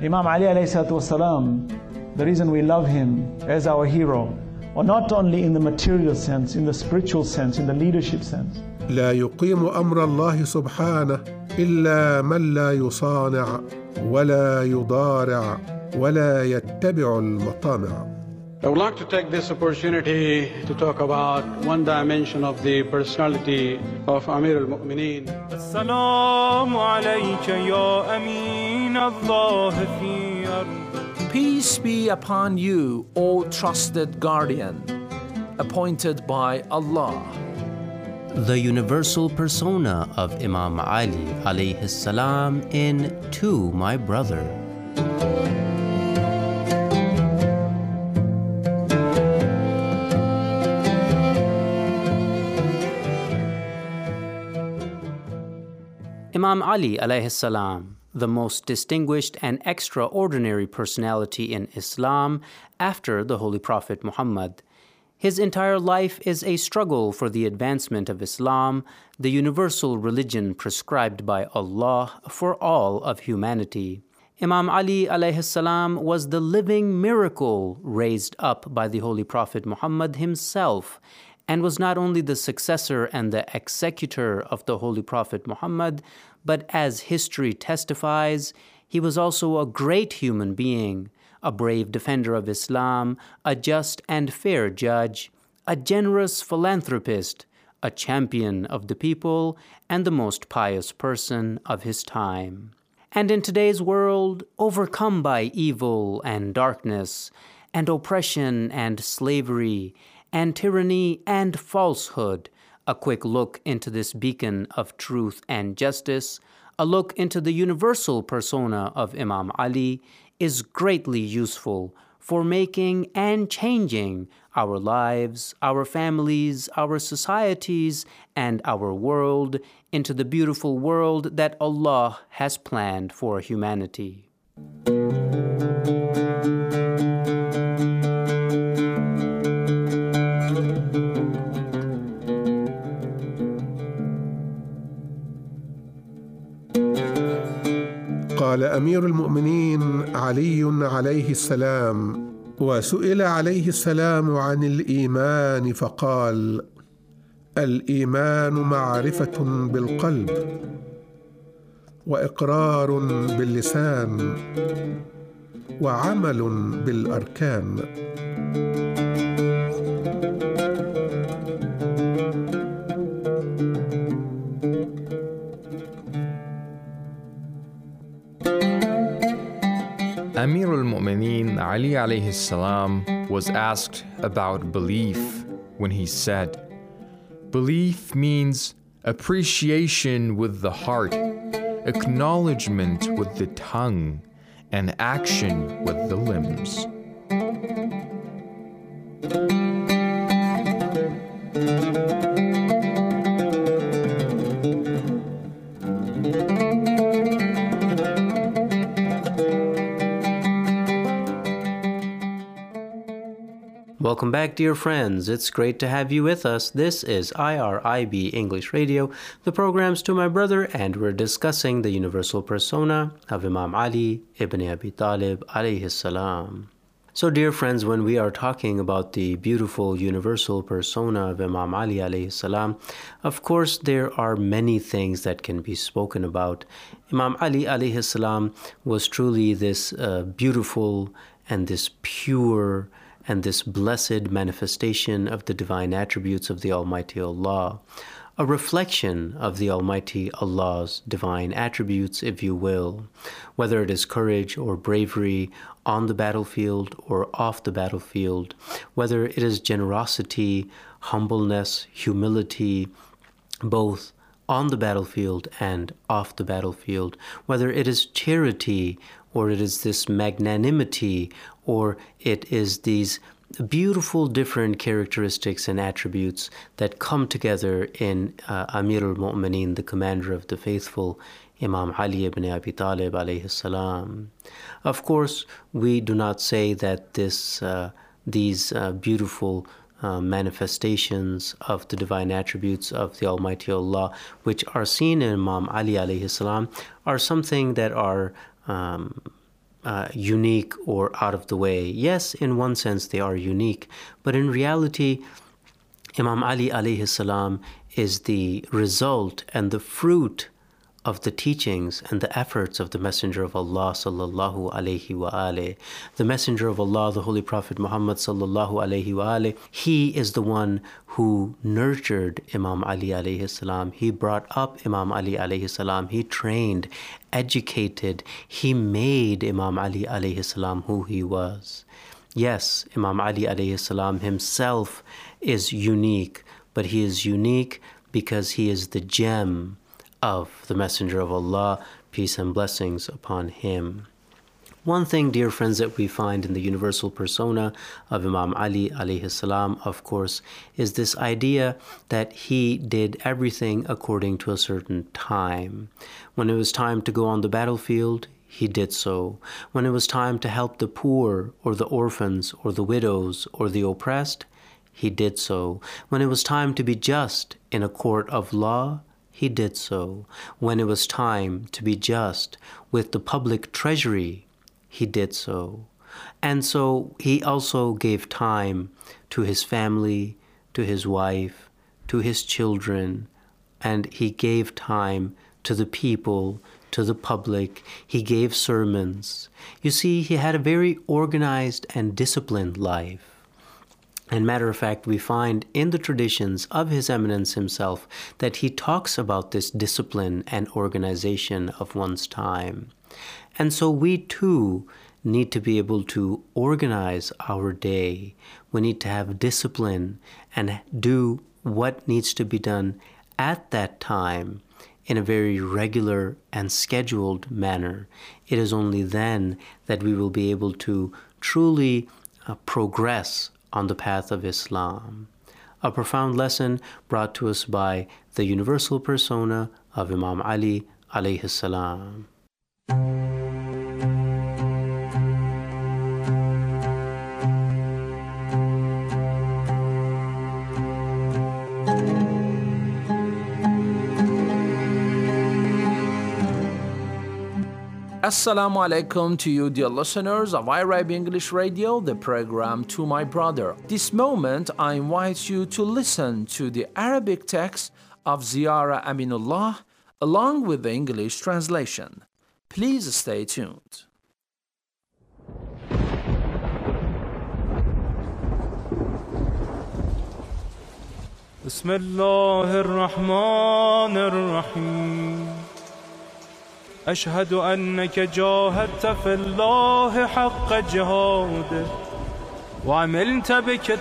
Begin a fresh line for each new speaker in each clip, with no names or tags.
Imam Ali alayhi salatu wasalam, the reason we love him as our hero, or not only in the material sense, in the spiritual sense, in the leadership sense.
لا يقيم أمر الله سبحانه إلا من لا يصانع ولا يضارع ولا يتبع المطامع.
I would like to take this opportunity to talk about one dimension of the personality of Amir al-Mu'mineen.
Assalamu alayka ya Amin Allah fi ard.
Peace be upon you, O trusted guardian, appointed by Allah.
The universal persona of Imam Ali alayhi salam in To My Brother. Imam Ali alayhi salam, the most distinguished and extraordinary personality in Islam after the Holy Prophet Muhammad. His entire life is a struggle for the advancement of Islam, the universal religion prescribed by Allah for all of humanity. Imam Ali alayhi salam was the living miracle raised up by the Holy Prophet Muhammad himself, and was not only the successor and the executor of the Holy Prophet Muhammad, but as history testifies, he was also a great human being, a brave defender of Islam, a just and fair judge, a generous philanthropist, a champion of the people, and the most pious person of his time. And in today's world, overcome by evil and darkness, and oppression and slavery, and tyranny and falsehood, a quick look into this beacon of truth and justice, a look into the universal persona of Imam Ali, is greatly useful for making and changing our lives, our families, our societies, and our world into the beautiful world that Allah has planned for humanity.
قال أمير المؤمنين علي عليه السلام: وسئل عليه السلام عن الإيمان فقال: الإيمان معرفة بالقلب، وإقرار باللسان، وعمل بالأركان.
Amir al-Mu'mineen Ali alayhi salam was asked about belief when he said, "Belief means appreciation with the heart, acknowledgement with the tongue, and action with the limbs."
Welcome back, dear friends. It's great to have you with us. This is IRIB English Radio, the program's To My Brother, and we're discussing the universal persona of Imam Ali ibn Abi Talib alayhi salam. So, dear friends, when we are talking about the beautiful universal persona of Imam Ali alayhi salam, of course there are many things that can be spoken about. Imam Ali alayhi salam was truly this beautiful and this pure and this blessed manifestation of the divine attributes of the Almighty Allah, a reflection of the Almighty Allah's divine attributes, if you will, whether it is courage or bravery on the battlefield or off the battlefield, whether it is generosity, humbleness, humility, both on the battlefield and off the battlefield, whether it is charity or it is this magnanimity, or it is these beautiful different characteristics and attributes that come together in Amir al-Mu'mineen, the commander of the faithful, Imam Ali ibn Abi Talib alayhi salam. Of course, we do not say that these beautiful manifestations of the divine attributes of the Almighty Allah, which are seen in Imam Ali alayhi salam, are something that are unique or out of the way. Yes, in one sense they are unique, but in reality, Imam Ali alayhi salam is the result and the fruit of the teachings and the efforts of the Messenger of Allah sallallahu alayhi wa alayhi. The Messenger of Allah, the Holy Prophet Muhammad sallallahu alayhi wa alayhi, he is the one who nurtured Imam Ali alayhi salam. He brought up Imam Ali alayhi salam. He trained, educated, he made Imam Ali alayhi salam who he was. Yes, Imam Ali alayhi salam himself is unique, but he is unique because he is the gem of the Messenger of Allah, peace and blessings upon him. One thing, dear friends, that we find in the universal persona of Imam Ali alayhi salam, of course, is this idea that he did everything according to a certain time. When it was time to go on the battlefield, he did so. When it was time to help the poor or the orphans or the widows or the oppressed, he did so. When it was time to be just in a court of law, he did so. When it was time to be just with the public treasury, he did so. And so he also gave time to his family, to his wife, to his children, and he gave time to the people, to the public. He gave sermons. You see, he had a very organized and disciplined life. And matter of fact, we find in the traditions of His Eminence himself that he talks about this discipline and organization of one's time. And so we too need to be able to organize our day. We need to have discipline and do what needs to be done at that time in a very regular and scheduled manner. It is only then that we will be able to truly progress on the path of Islam. A profound lesson brought to us by the universal persona of Imam Ali alayhi salam.
Assalamu alaikum to you, dear listeners of IRIB English Radio, the program To My Brother. This moment, I invite you to listen to the Arabic text of Ziyara Aminullah along with the English translation. Please stay tuned.
Bismillah ar-Rahman ar-Rahim. أشهد أنك جاهدت في الله حق جهاده وعملت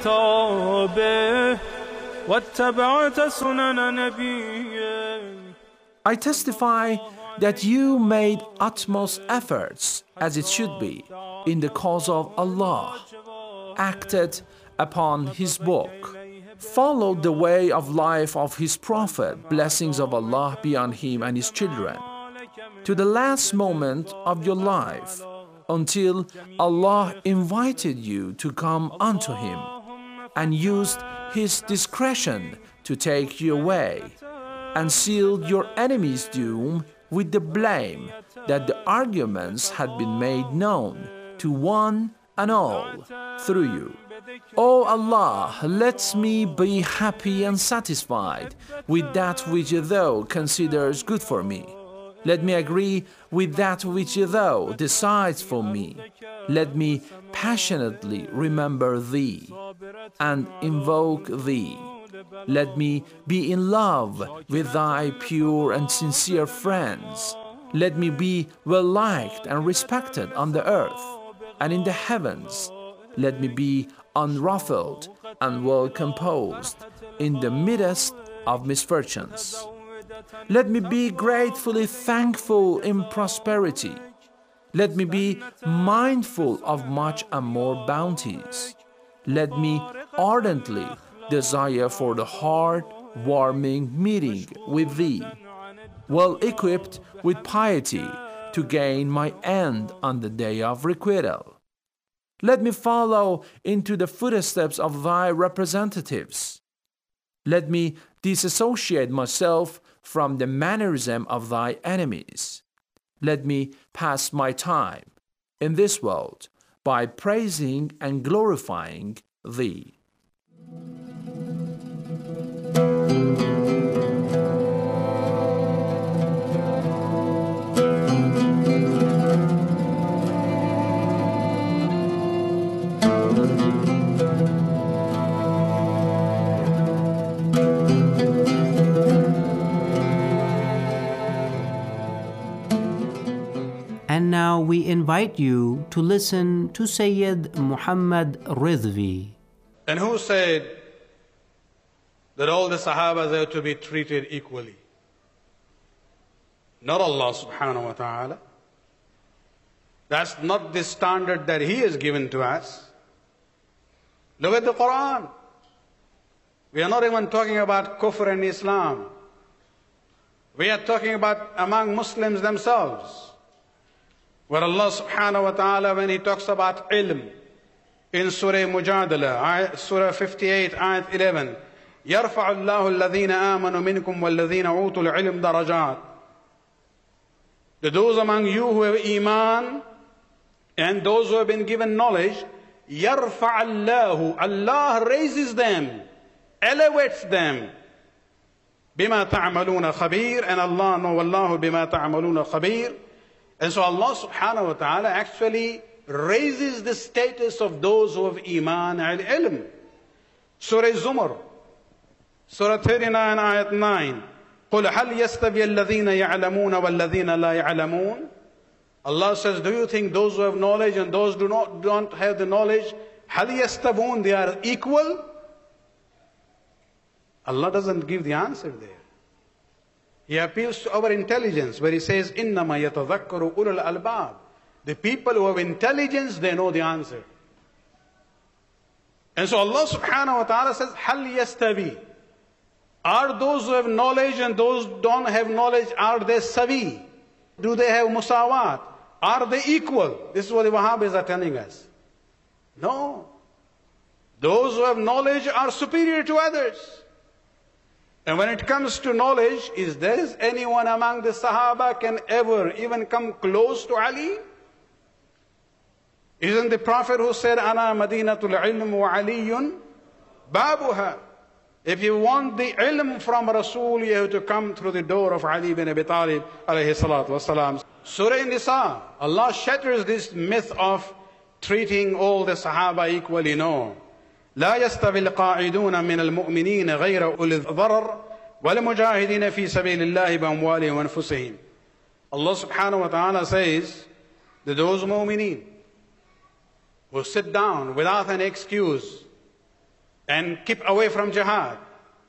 بكتابه واتبعت سنن نبيه.
I testify that you made utmost efforts, as it should be, in the cause of Allah, acted upon His book, followed the way of life of His Prophet, blessings of Allah be on him and his children, to the last moment of your life, until Allah invited you to come unto Him and used His discretion to take you away, and sealed your enemy's doom with the blame that the arguments had been made known to one and all through you. O Allah, let me be happy and satisfied with that which Thou considers good for me. Let me agree with that which Thou decides for me. Let me passionately remember Thee and invoke Thee. Let me be in love with Thy pure and sincere friends. Let me be well liked and respected on the earth and in the heavens. Let me be unruffled and well composed in the midst of misfortunes. Let me be gratefully thankful in prosperity. Let me be mindful of much and more bounties. Let me ardently desire for the heart-warming meeting with Thee, well equipped with piety to gain my end on the day of requital. Let me follow into the footsteps of Thy representatives. Let me disassociate myself from the mannerism of Thy enemies. Let me pass my time in this world by praising and glorifying Thee.
And now we invite you to listen to Sayyid Muhammad Ridvi.
And who said that all the Sahaba are to be treated equally? Not Allah subhanahu wa ta'ala. That's not the standard that He has given to us. Look at the Quran. We are not even talking about kufr and Islam. We are talking about among Muslims themselves. Where Allah subhanahu wa ta'ala, when He talks about ilm, in Surah Mujadala, Surah 58, Ayat 11, يَرْفَعُ اللَّهُ الَّذِينَ آمَنُوا مِنْكُمْ وَالَّذِينَ أُوتُوا الْعِلْمَ دَرَجَاتٍ. Those among you who have iman and those who have been given knowledge, يَرْفَعَ اللَّهُ, Allah raises them, elevates them. بِمَا تَعْمَلُونَ خَبِيرٌ, and Allah know وَاللَّهُ بِمَا تَعْمَلُونَ خَبِيرٌ. And so Allah subhanahu wa ta'ala actually raises the status of those who have iman and ilm. Surah Zumar, Surah 39, Ayat 9. قُلْ هَلْ يَسْتَوِيَ الَّذِينَ يَعْلَمُونَ وَالَّذِينَ لَا يَعْلَمُونَ. Allah says, do you think those who have knowledge and those who don't have the knowledge, هَلْ يَسْتَوُونَ, they are equal? Allah doesn't give the answer there. He appeals to our intelligence where He says, إِنَّمَا يَتَذَكَّرُ أُولُو الْأَلْبَابِ. The people who have intelligence, they know the answer. And so Allah subhanahu wa ta'ala says, هَلْ يَسْتَوِي. Are those who have knowledge and those who don't have knowledge, are they savi? Do they have musawat? Are they equal? This is what the Wahhabis are telling us. No. Those who have knowledge are superior to others. And when it comes to knowledge, is there anyone among the Sahaba can ever even come close to Ali? Isn't the Prophet who said, Ana Madinatul Ilm wa Aliyun Babuha? If you want the ilm from Rasul, you have to come through the door of Ali bin Abi Talib alayhi salatu wasalam. Surah Nisa, Allah shatters this myth of treating all the Sahaba equally. No. لا يستوي القاعدون من المؤمنين غير أولي الضرر والمجاهدين في سبيل الله بأموالهم وأنفسهم. Allah subhanahu wa ta'ala says that those mu'mineen who sit down without an excuse and keep away from jihad,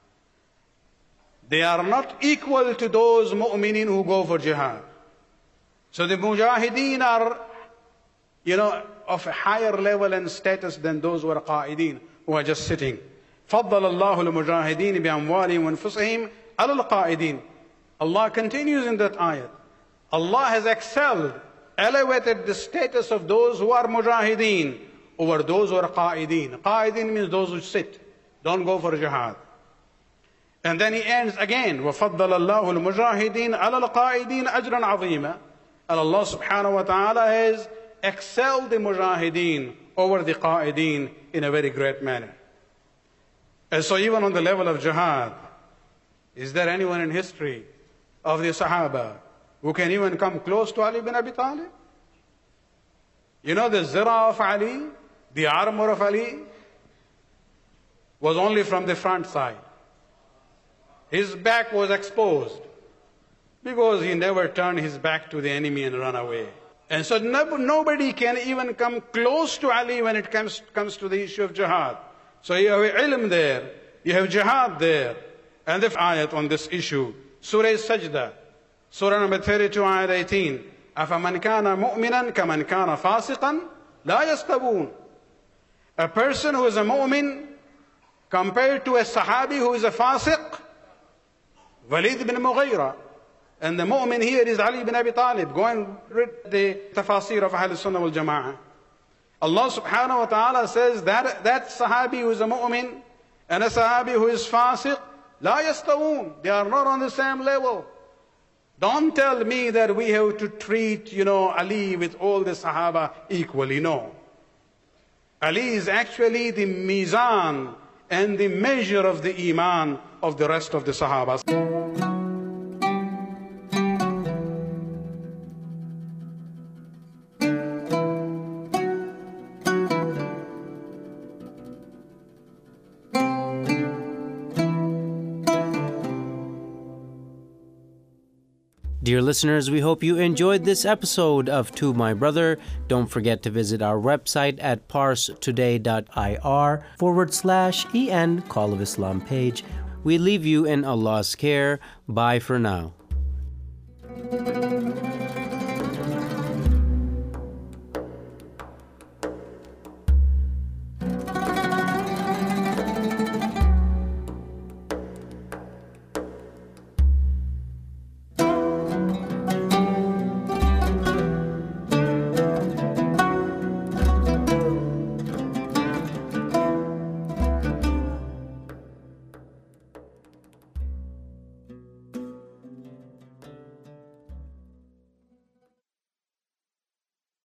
they are not equal to those mu'mineen who go for jihad. So the mujahideen are, of a higher level and status than those who are qa'ideen, who are just sitting. فَضَّلَ اللَّهُ الْمُجَاهِدِينَ بِأَمْوَالِهِمْ وَأَنفُسِهِمْ عَلَى الْقَائِدِينَ. Allah continues in that ayat. Allah has excelled, elevated the status of those who are mujahideen over those who are qa'ideen. Qa'ideen means those who sit, don't go for jihad. And then He ends again, وَفَضَّلَ اللَّهُ الْمُجَاهِدِينَ عَلَى الْقَائِدِينَ أَجْرًا عَظِيمًا. And Allah subhanahu wa ta'ala has excelled the mujahideen over the qa'ideen in a very great manner. And so even on the level of jihad, is there anyone in history of the Sahaba who can even come close to Ali bin Abi Talib? The zira of Ali, the armor of Ali, was only from the front side. His back was exposed because he never turned his back to the enemy and run away. And so nobody can even come close to Ali when it comes to the issue of jihad. So you have ilm there, you have jihad there. And the ayat on this issue, Surah Sajda, Surah number 32, ayat 18. أَفَمَنْ كَانَ مُؤْمِنًا كَمَنْ كَانَ فَاسِقًا لَا يَسْتَوُونَ. A person who is a mu'min compared to a sahabi who is a fasiq, Walid ibn Mughira. And the mu'min here is Ali bin Abi Talib. Go and read the tafasir of Ahl Sunnah wal Jama'ah. Allah subhanahu wa ta'ala says that sahabi who is a mu'min and a sahabi who is fasiq, la yastawun. They are not on the same level. Don't tell me that we have to treat, Ali with all the Sahaba equally. No. Ali is actually the mizan and the measure of the iman of the rest of the Sahabas.
Dear listeners, we hope you enjoyed this episode of To My Brother. Don't forget to visit our website at parstoday.ir/EN Call of Islam page. We leave you in Allah's care. Bye for now.